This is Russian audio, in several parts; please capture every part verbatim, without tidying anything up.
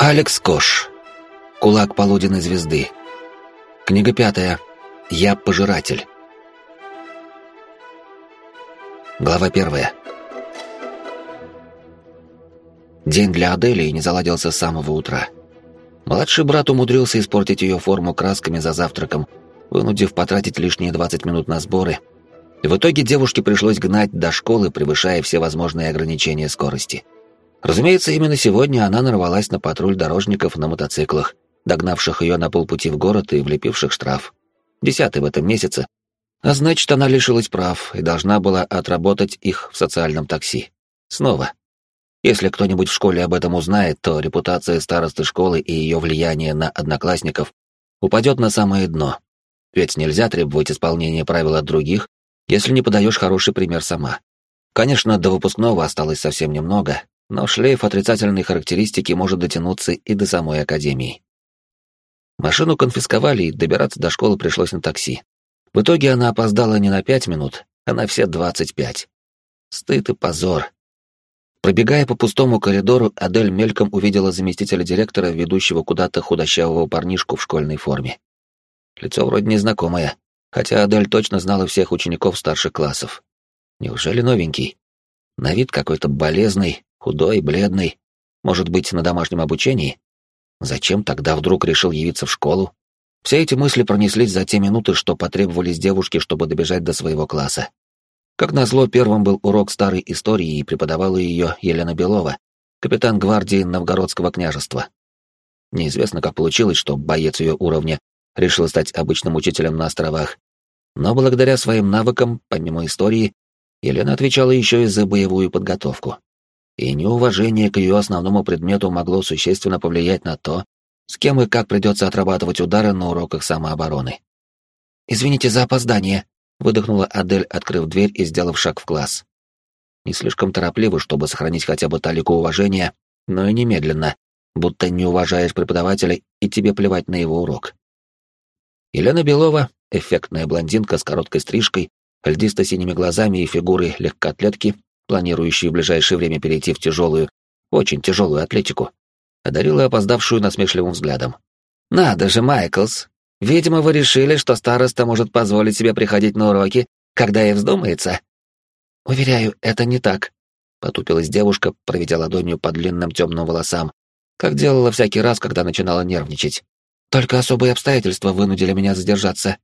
Алекс Кош. Кулак полуденной звезды. Книга пятая. Я пожиратель. Глава первая. День для Адели не заладился с самого утра. Младший брат умудрился испортить ее форму красками за завтраком, вынудив потратить лишние двадцать минут на сборы. И в итоге девушке пришлось гнать до школы, превышая все возможные ограничения скорости. Разумеется, именно сегодня она нарвалась на патруль дорожников на мотоциклах, догнавших ее на полпути в город и влепивших штраф. Десятый в этом месяце. А значит, она лишилась прав и должна была отработать их в социальном такси. Снова. Если кто-нибудь в школе об этом узнает, то репутация старосты школы и ее влияние на одноклассников упадет на самое дно. Ведь нельзя требовать исполнения правил от других, если не подаешь хороший пример сама. Конечно, до выпускного осталось совсем немного, но шлейф отрицательной характеристики может дотянуться и до самой академии. Машину конфисковали, и добираться до школы пришлось на такси. В итоге она опоздала не на пять минут, а на все двадцать пять. Стыд и позор. Пробегая по пустому коридору, Адель мельком увидела заместителя директора, ведущего куда-то худощавого парнишку в школьной форме. Лицо вроде незнакомое, хотя Адель точно знала всех учеников старших классов. Неужели новенький? На вид какой-то болезный, худой, бледный. Может быть, на домашнем обучении? Зачем тогда вдруг решил явиться в школу? Все эти мысли пронеслись за те минуты, что потребовались девушке, чтобы добежать до своего класса. Как назло, первым был урок старой истории, и преподавала ее Елена Белова, капитан гвардии Новгородского княжества. Неизвестно, как получилось, что боец ее уровня решил стать обычным учителем на островах. Но благодаря своим навыкам, помимо истории, Елена отвечала еще и за боевую подготовку. И неуважение к ее основному предмету могло существенно повлиять на то, с кем и как придется отрабатывать удары на уроках самообороны. «Извините за опоздание», — выдохнула Адель, открыв дверь и сделав шаг в класс. Не слишком торопливо, чтобы сохранить хотя бы талику уважения, но и немедленно, будто не уважаешь преподавателя и тебе плевать на его урок. Елена Белова, эффектная блондинка с короткой стрижкой, льдисто-синими глазами и фигурой легкоатлетки, планирующей в ближайшее время перейти в тяжелую, очень тяжелую атлетику, одарила опоздавшую насмешливым взглядом. «Надо же, Майклс! Видимо, вы решили, что староста может позволить себе приходить на уроки, когда ей вздумается?» «Уверяю, это не так», — потупилась девушка, проведя ладонью по длинным темным волосам, как делала всякий раз, когда начинала нервничать. «Только особые обстоятельства вынудили меня задержаться».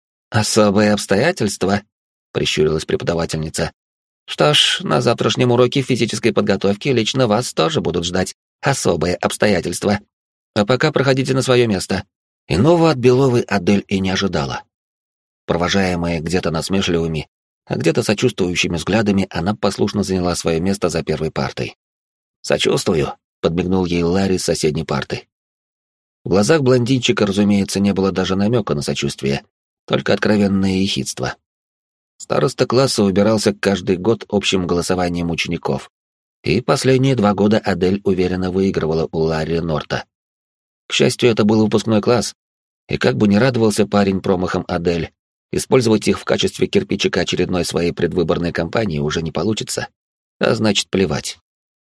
«Особые обстоятельства?» — прищурилась преподавательница. «Что ж, на завтрашнем уроке физической подготовки лично вас тоже будут ждать особые обстоятельства. А пока проходите на свое место». Иного от Беловой Адель и не ожидала. Провожаемая где-то насмешливыми, а где-то сочувствующими взглядами, она послушно заняла свое место за первой партой. «Сочувствую», — подмигнул ей Ларри с соседней парты. В глазах блондинчика, разумеется, не было даже намека на сочувствие, только откровенное ехидство. Староста класса убирался каждый год общим голосованием учеников, и последние два года Адель уверенно выигрывала у Ларри Норта. К счастью, это был выпускной класс, и как бы ни радовался парень промахом Адель, использовать их в качестве кирпичика очередной своей предвыборной кампании уже не получится, а значит, плевать.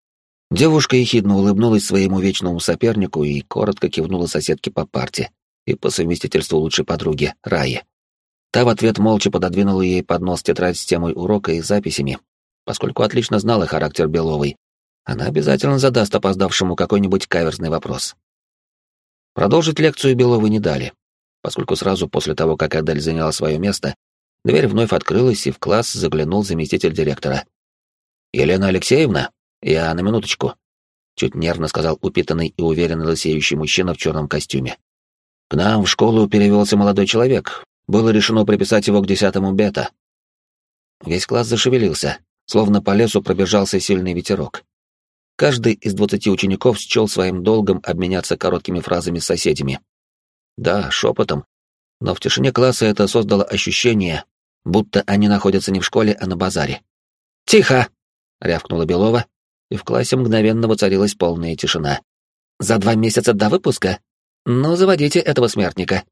Девушка ехидно улыбнулась своему вечному сопернику и коротко кивнула соседке по парте и по совместительству лучшей подруги, Рае. Та в ответ молча пододвинула ей поднос тетрадь с темой урока и записями, поскольку отлично знала характер Беловой. Она обязательно задаст опоздавшему какой-нибудь каверзный вопрос. Продолжить лекцию Беловой не дали, поскольку сразу после того, как Адель заняла свое место, дверь вновь открылась, и в класс заглянул заместитель директора. «Елена Алексеевна, я на минуточку», — чуть нервно сказал упитанный и уверенно лысеющий мужчина в черном костюме. «К нам в школу перевелся молодой человек. Было решено приписать его к десятому бета». Весь класс зашевелился, словно по лесу пробежался сильный ветерок. Каждый из двадцати учеников счел своим долгом обменяться короткими фразами с соседями. Да, шепотом, но в тишине класса это создало ощущение, будто они находятся не в школе, а на базаре. «Тихо!» — рявкнула Белова, и в классе мгновенно воцарилась полная тишина. «За два месяца до выпуска? Ну, заводите этого смертника!»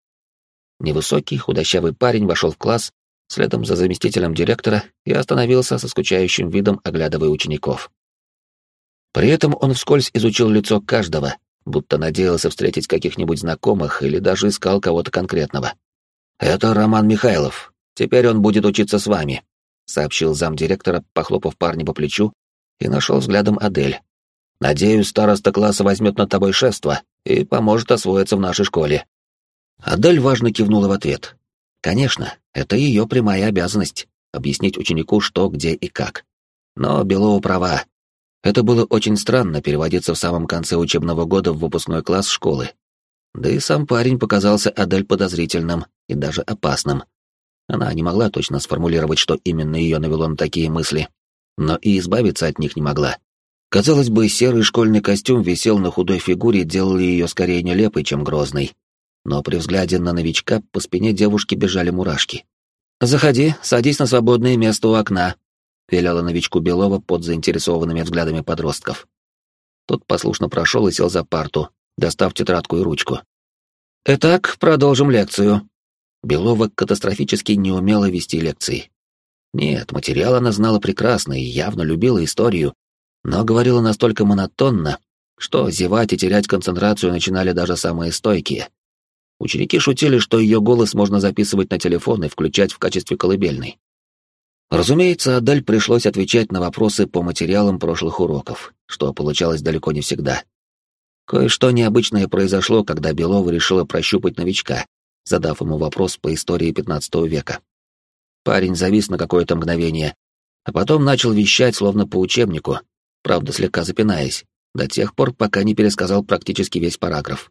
Невысокий, худощавый парень вошел в класс, следом за заместителем директора, и остановился со скучающим видом, оглядывая учеников. При этом он вскользь изучил лицо каждого, будто надеялся встретить каких-нибудь знакомых или даже искал кого-то конкретного. «Это Роман Михайлов. Теперь он будет учиться с вами», — сообщил замдиректора, похлопав парня по плечу, и нашел взглядом Адель. «Надеюсь, староста класса возьмет над тобой шефство и поможет освоиться в нашей школе». Адель важно кивнула в ответ. Конечно, это ее прямая обязанность — объяснить ученику, что, где и как. Но Белова права. Это было очень странно переводиться в самом конце учебного года в выпускной класс школы. Да и сам парень показался Адель подозрительным и даже опасным. Она не могла точно сформулировать, что именно ее навело на такие мысли, но и избавиться от них не могла. Казалось бы, серый школьный костюм висел на худой фигуре, делал ее скорее нелепой, чем грозной. Но при взгляде на новичка по спине девушки бежали мурашки. «Заходи, садись на свободное место у окна», — велела новичку Белова под заинтересованными взглядами подростков. Тот послушно прошел и сел за парту, достав тетрадку и ручку. «Итак, продолжим лекцию». Белова катастрофически не умела вести лекции. Нет, материал она знала прекрасно и явно любила историю, но говорила настолько монотонно, что зевать и терять концентрацию начинали даже самые стойкие. Ученики шутили, что ее голос можно записывать на телефон и включать в качестве колыбельной. Разумеется, Адель пришлось отвечать на вопросы по материалам прошлых уроков, что получалось далеко не всегда. Кое-что необычное произошло, когда Белова решила прощупать новичка, задав ему вопрос по истории пятнадцатого века. Парень завис на какое-то мгновение, а потом начал вещать, словно по учебнику, правда, слегка запинаясь, до тех пор, пока не пересказал практически весь параграф.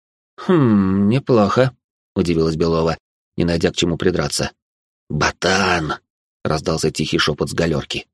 «Хм, неплохо», — удивилась Белова, не найдя к чему придраться. «Ботан!» — раздался тихий шепот с галерки.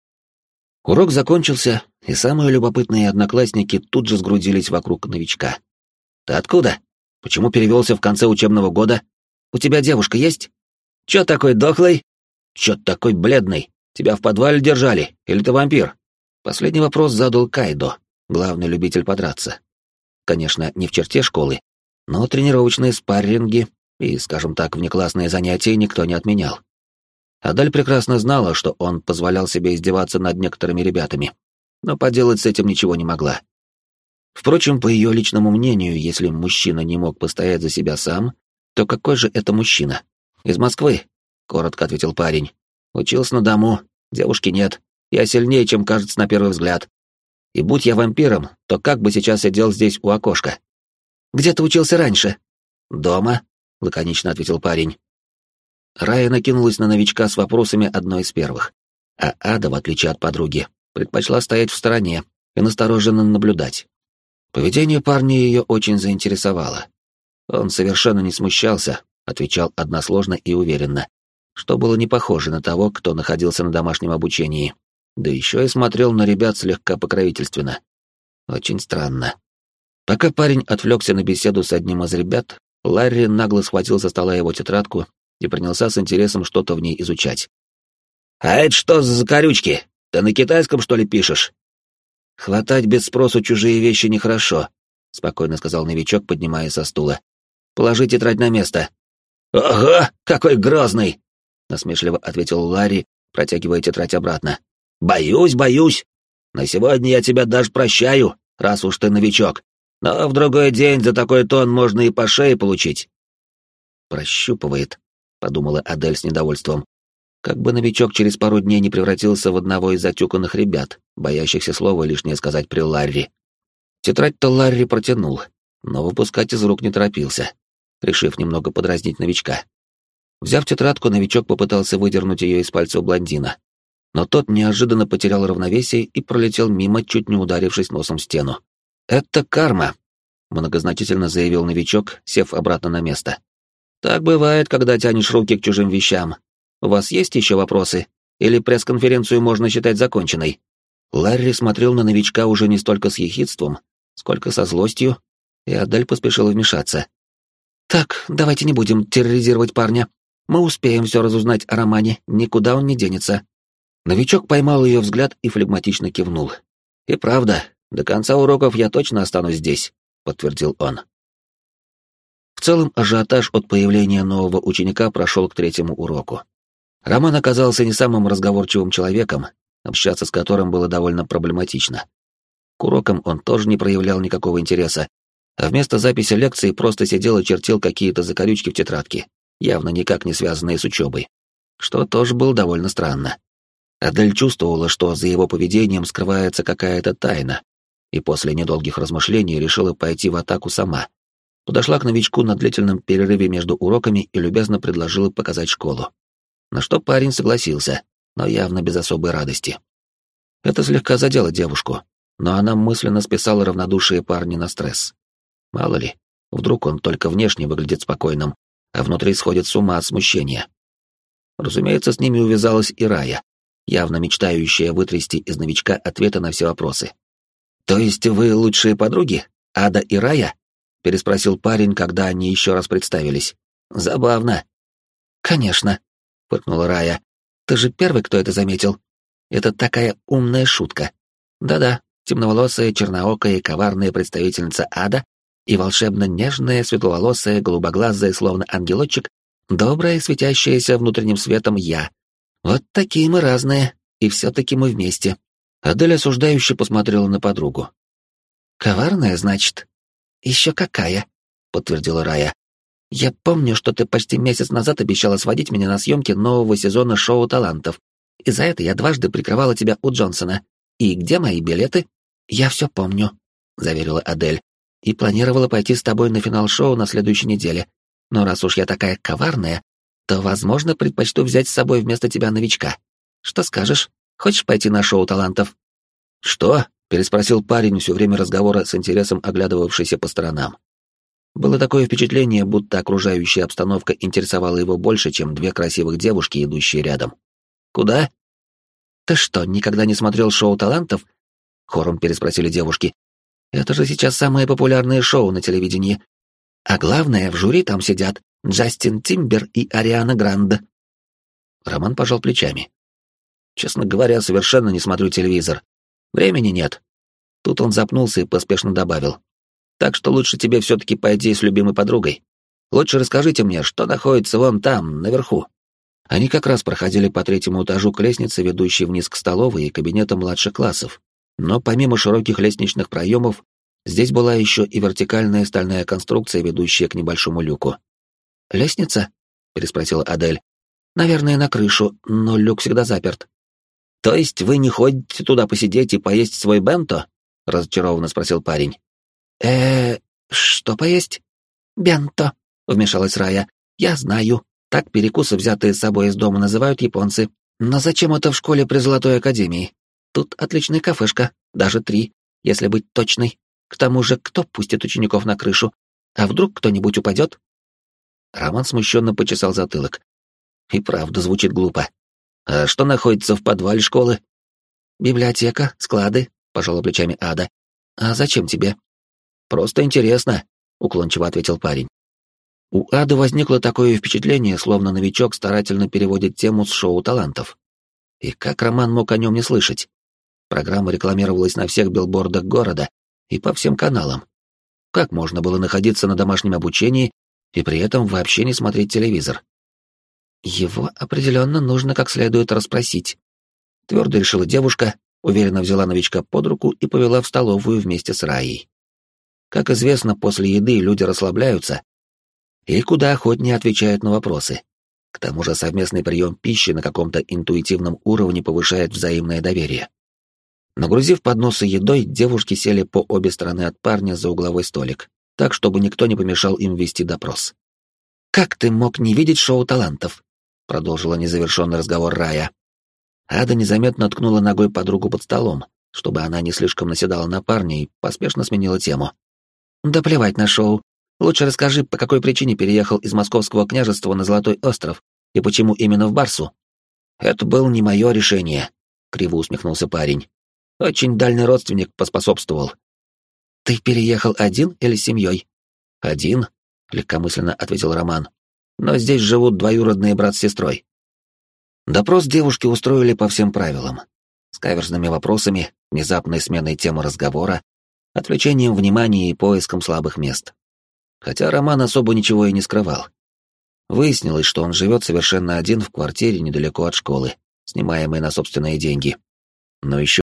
Урок закончился, и самые любопытные одноклассники тут же сгрудились вокруг новичка. «Ты откуда? Почему перевелся в конце учебного года? У тебя девушка есть? Чё такой дохлый? Чё такой бледный? Тебя в подвале держали? Или ты вампир?» Последний вопрос задал Кайдо, главный любитель подраться. Конечно, не в черте школы, но тренировочные спарринги и, скажем так, внеклассные занятия никто не отменял. Адель прекрасно знала, что он позволял себе издеваться над некоторыми ребятами, но поделать с этим ничего не могла. Впрочем, по ее личному мнению, если мужчина не мог постоять за себя сам, то какой же это мужчина? «Из Москвы», — коротко ответил парень. «Учился на дому, девушки нет, я сильнее, чем кажется на первый взгляд. И будь я вампиром, то как бы сейчас сидел здесь у окошка». «Где ты учился раньше?» «Дома», — лаконично ответил парень. Рая накинулась на новичка с вопросами одной из первых, а Ада, в отличие от подруги, предпочла стоять в стороне и настороженно наблюдать. Поведение парня ее очень заинтересовало. Он совершенно не смущался, отвечал односложно и уверенно, что было не похоже на того, кто находился на домашнем обучении, да еще и смотрел на ребят слегка покровительственно. Очень странно. Пока парень отвлекся на беседу с одним из ребят, Ларри нагло схватил со стола его тетрадку и принялся с интересом что-то в ней изучать. «А это что за закорючки? Ты на китайском, что ли, пишешь?» «Хватать без спросу чужие вещи нехорошо», — спокойно сказал новичок, поднимаясь со стула. «Положи тетрадь на место». «Ого, какой грозный!» — насмешливо ответил Ларри, протягивая тетрадь обратно. «Боюсь, боюсь. На сегодня я тебя даже прощаю, раз уж ты новичок. Но в другой день за такой тон можно и по шее получить». «Прощупывает», — подумала Адель с недовольством. Как бы новичок через пару дней не превратился в одного из затюканных ребят, боящихся слова лишнее сказать при Ларри. Тетрадь-то Ларри протянул, но выпускать из рук не торопился, решив немного подразнить новичка. Взяв тетрадку, новичок попытался выдернуть ее из пальцев блондина, но тот неожиданно потерял равновесие и пролетел мимо, чуть не ударившись носом в стену. «Это карма», — многозначительно заявил новичок, сев обратно на место. «Так бывает, когда тянешь руки к чужим вещам. У вас есть еще вопросы? Или пресс-конференцию можно считать законченной?» Ларри смотрел на новичка уже не столько с ехидством, сколько со злостью, и Адель поспешила вмешаться. «Так, давайте не будем терроризировать парня. Мы успеем все разузнать о романе, никуда он не денется». Новичок поймал ее взгляд и флегматично кивнул. «И правда, до конца уроков я точно останусь здесь», — подтвердил он. В целом, ажиотаж от появления нового ученика прошел к третьему уроку. Роман оказался не самым разговорчивым человеком, общаться с которым было довольно проблематично. К урокам он тоже не проявлял никакого интереса, а вместо записи лекции просто сидел и чертил какие-то закорючки в тетрадке, явно никак не связанные с учебой, что тоже было довольно странно. Адель чувствовала, что за его поведением скрывается какая-то тайна, и после недолгих размышлений решила пойти в атаку сама. Подошла к новичку на длительном перерыве между уроками и любезно предложила показать школу. На что парень согласился, но явно без особой радости. Это слегка задело девушку, но она мысленно списала равнодушие парня на стресс. Мало ли, вдруг он только внешне выглядит спокойным, а внутри сходит с ума от смущения. Разумеется, с ними увязалась и Рая, явно мечтающая вытрясти из новичка ответы на все вопросы. «То есть вы лучшие подруги? Ада и Рая?» — переспросил парень, когда они еще раз представились. «Забавно». «Конечно», — фыркнула Рая. «Ты же первый, кто это заметил. Это такая умная шутка. Да-да, темноволосая, черноокая и коварная представительница Ада и волшебно-нежная, светловолосая, голубоглазая, словно ангелочек, добрая, светящаяся внутренним светом я. Вот такие мы разные, и все-таки мы вместе». Адель осуждающе посмотрела на подругу. «Коварная, значит?» «Еще какая», — подтвердила Рая. «Я помню, что ты почти месяц назад обещала сводить меня на съемки нового сезона шоу талантов, и за это я дважды прикрывала тебя у Джонсона. И где мои билеты?» «Я все помню», — заверила Адель, «и планировала пойти с тобой на финал шоу на следующей неделе. Но раз уж я такая коварная, то, возможно, предпочту взять с собой вместо тебя новичка. Что скажешь? Хочешь пойти на шоу талантов?» «Что?» — переспросил парень, все время разговора с интересом оглядывавшийся по сторонам. Было такое впечатление, будто окружающая обстановка интересовала его больше, чем две красивых девушки, идущие рядом. «Куда?» «Ты что, никогда не смотрел шоу талантов?» — хором переспросили девушки. «Это же сейчас самое популярное шоу на телевидении. А главное, в жюри там сидят Джастин Тимбер и Ариана Гранде». Роман пожал плечами. «Честно говоря, совершенно не смотрю телевизор. Времени нет». Тут он запнулся и поспешно добавил. «Так что лучше тебе все-таки пойти с любимой подругой. Лучше расскажите мне, что находится вон там, наверху». Они как раз проходили по третьему этажу к лестнице, ведущей вниз к столовой и кабинетам младших классов. Но помимо широких лестничных проемов, здесь была еще и вертикальная стальная конструкция, ведущая к небольшому люку. «Лестница?» — переспросила Адель. «Наверное, на крышу, но люк всегда заперт». «То есть вы не ходите туда посидеть и поесть свой бенто?» — разочарованно спросил парень. э что поесть?» «Бенто», — вмешалась Рая. «Я знаю. Так перекусы, взятые с собой из дома, называют японцы. Но зачем это в школе при Золотой Академии? Тут отличная кафешка, даже три, если быть точной. К тому же, кто пустит учеников на крышу? А вдруг кто-нибудь упадет?» Роман смущенно почесал затылок. И правда звучит глупо. «А что находится в подвале школы?» «Библиотека, склады», — пожала плечами Ада. «А зачем тебе?» «Просто интересно», — уклончиво ответил парень. У Ады возникло такое впечатление, словно новичок старательно переводит тему с шоу талантов. И как Роман мог о нем не слышать? Программа рекламировалась на всех билбордах города и по всем каналам. Как можно было находиться на домашнем обучении и при этом вообще не смотреть телевизор? «Его определенно нужно как следует расспросить», — твердо решила девушка, уверенно взяла новичка под руку и повела в столовую вместе с Раей. Как известно, после еды люди расслабляются и куда охотнее отвечают на вопросы. К тому же совместный прием пищи на каком-то интуитивном уровне повышает взаимное доверие. Нагрузив подносы едой, девушки сели по обе стороны от парня за угловой столик, так, чтобы никто не помешал им вести допрос. «Как ты мог не видеть шоу талантов?» — продолжила незавершенный разговор Рая. Ада незаметно ткнула ногой подругу под столом, чтобы она не слишком наседала на парня, и поспешно сменила тему. «Да плевать на шоу. Лучше расскажи, по какой причине переехал из Московского княжества на Золотой остров, и почему именно в Барсу?» «Это было не мое решение», — криво усмехнулся парень. «Очень дальний родственник поспособствовал». «Ты переехал один или с семьей?» «Один», — легкомысленно ответил Роман. «Но здесь живут двоюродные брат с сестрой». Допрос девушки устроили по всем правилам. С каверзными вопросами, внезапной сменой темы разговора, отвлечением внимания и поиском слабых мест. Хотя Роман особо ничего и не скрывал. Выяснилось, что он живет совершенно один в квартире недалеко от школы, снимаемой на собственные деньги. Но еще